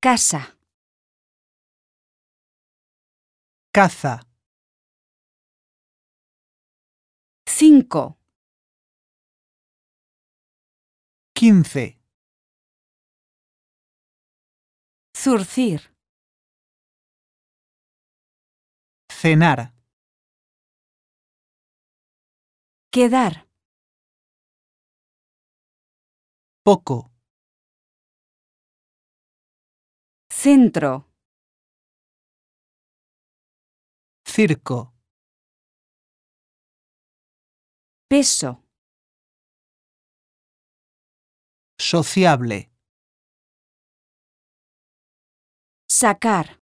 Casa. Caza. 5, 15. zurcir, Cenar. quedar, Poco. centro, Circo. peso, Sociable. sacar.